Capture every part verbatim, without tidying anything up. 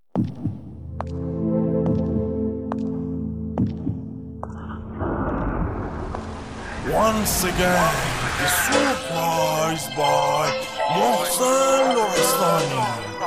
Once again, the surprise by Mohsen Lorestani.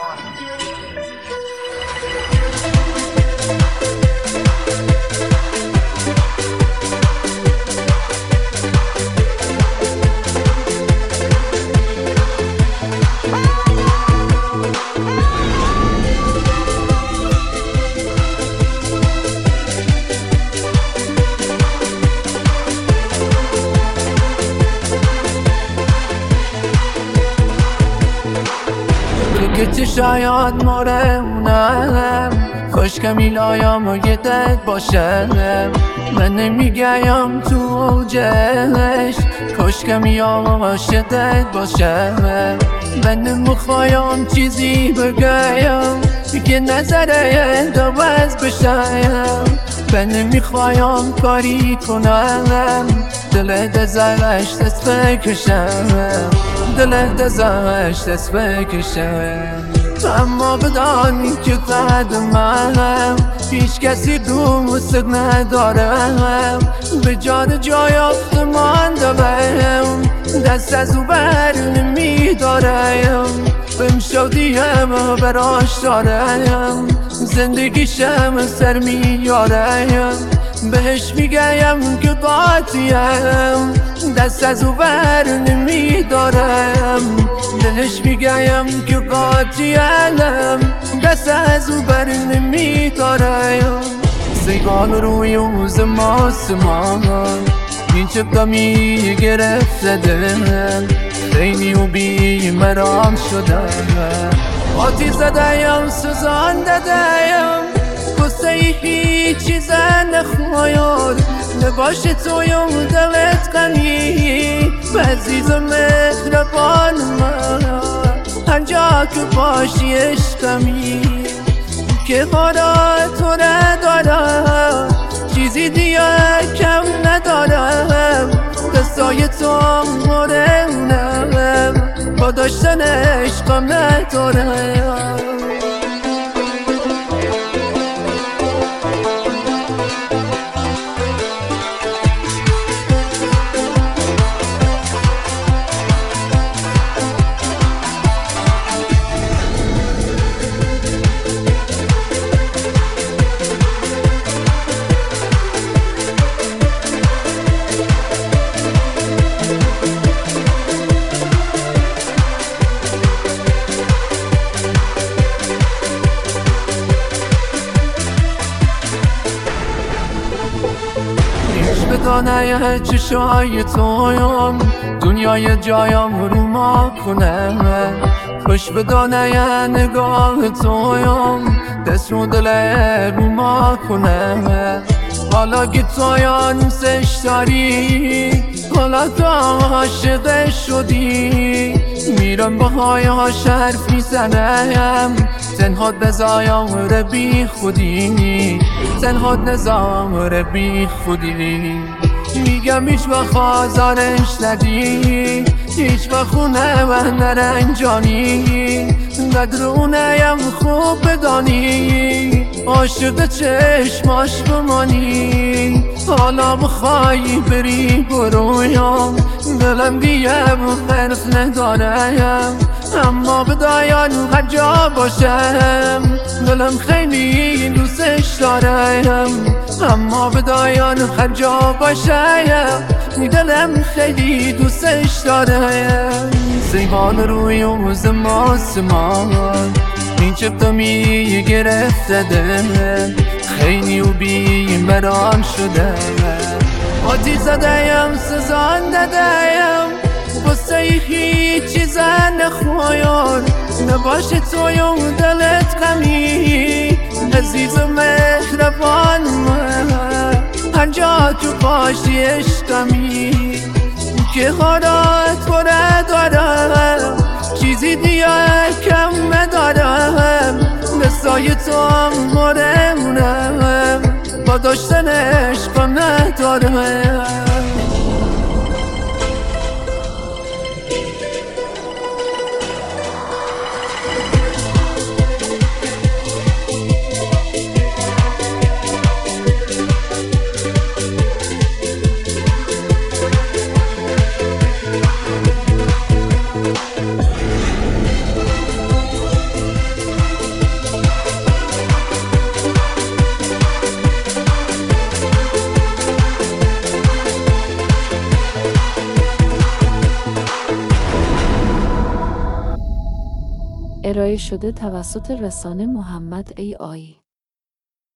که شاید مارمونم خوش که میلایم و یه دد باشم من نمیگیم تو اوجش خوش که میام و شدت باشم من نمیخوایم چیزی بگیم که نظره دوز بشم من نمیخوایم کاری کنم دل دزش دست بکشم دل دزش دست بکشم اما بدانی که قد منم هیچ کسی دوست ندارم به جان جای آفتمان بهم دست از او بر نمیدارم بهم شادیم و براش دارم زندگیشم سر میارم بهش میگم که قاطیم دست از او بر نمیدارم بهش میگم که قاطیم دست از او بر نمیدارم سیگان روی اوز ماسمان این چه قمی گرفته دلم خیلی و بی مرام شدم آتی زدهیم سوزان دادهیم قصه هیچی زن نخواید نباش تویم دلت غمی عزیز و مهربان من هر جا که باشی عشقمی که خدا تو ندارم چیزی دیگه کم ندارم دستای تو مورنم با داشتن عشقم ندارم بدانه چشای تویم دنیای جایم رو ما کنم خوش بدانه نگاه تویم دست رو دل رو ما کنم حالا که تویان سش داری حالا تو عاشق شدی میرم با های ها شرف میزنم تنهات بزایم رو بی خودی تنهات نظام رو بی خودی میگم هیچ وقت آزارش ندی هیچ وقت خونه من نرنجانی قدرونه‌یم خوب بدانی عاشق چشماش بمانی حالا بخوایی بری برویم دلم دیگه حرف ندارم اما بدایم هر جا باشم دلم خیلی دوستش دارم اما بدایم هر جا باشم دلم خیلی دوستش دارم سیگان روی اوز ماسمان این چه قمی گرفته دلم خیلی و بی مرام شده آتی زدهیم سزان دادهیم قصه هیچی زن نخواید نباش تویم دلت غمی عزیز و مهربان من هر جا تو باشی عشقمی که خدا تو ندارم چیزی دیگه کم ندارم دستای تو مورمونم با داشتن عشقم ندارم ارائه شده توسط رسانه محمد ای آی